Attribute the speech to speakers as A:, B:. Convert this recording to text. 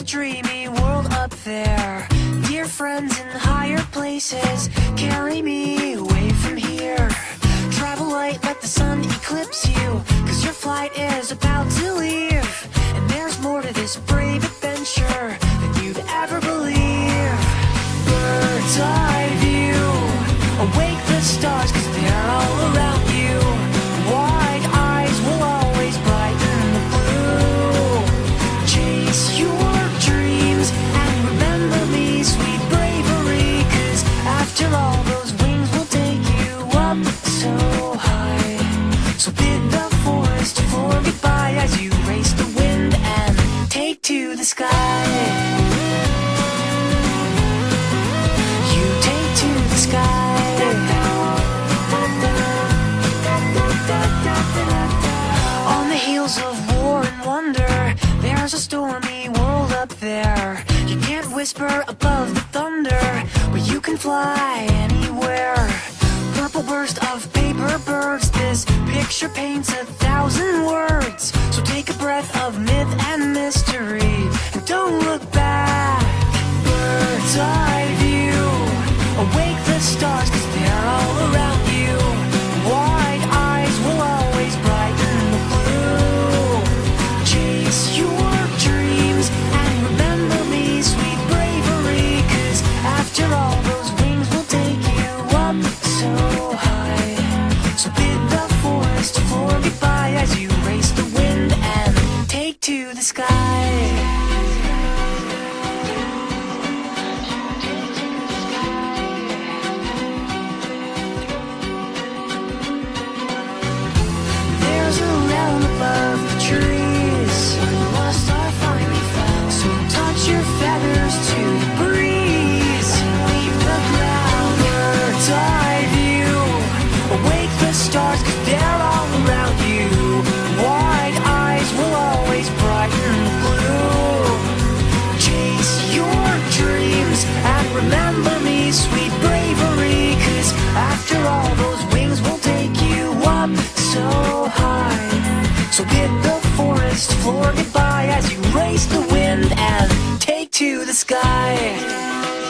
A: a dreamy world up there. Dear friends in higher places, carry me away from here. Travel light, let the sun eclipse you, 'cause your flight is about to leave. And there's more to this brave adventure than you'd ever believe. Bird's eye view, awake the stars, 'cause they're all around you. Wide eyes will always brighten the blue. Chase your dreams and remember me, sweet bravery, 'cause after all, those wings will take you up so high. So bid the forest for goodbye as you race the wind and take to the sky. You take to the sky. On the heels of war and wonder, there's a stormy world up there. You can't whisper above the thunder, but you can fly anywhere. Purple burst of paper birds, this picture paints 1,000 words. So take a breath of myth and mystery and don't look back. Bird's eye view, awake the stars, 'cause they're all around you. Wide eyes will always brighten the blue. Chase your dreams and remember me, sweet bravery, 'cause after all, those wings will take you up so high. So bid the forest for goodbye as you race the wind and take to the sky. There's a realm above the trees, lost are finally found. So touch your feathers to the breeze and leave the ground. Bird's eye view, awake the stars, 'cause they're all around you. Wide eyes will always brighten the blue. Chase your dreams and remember me, sweet bravery, 'cause after all, those wings will take you up so high. So bid the forest for goodbye as you race the wind and take to the sky.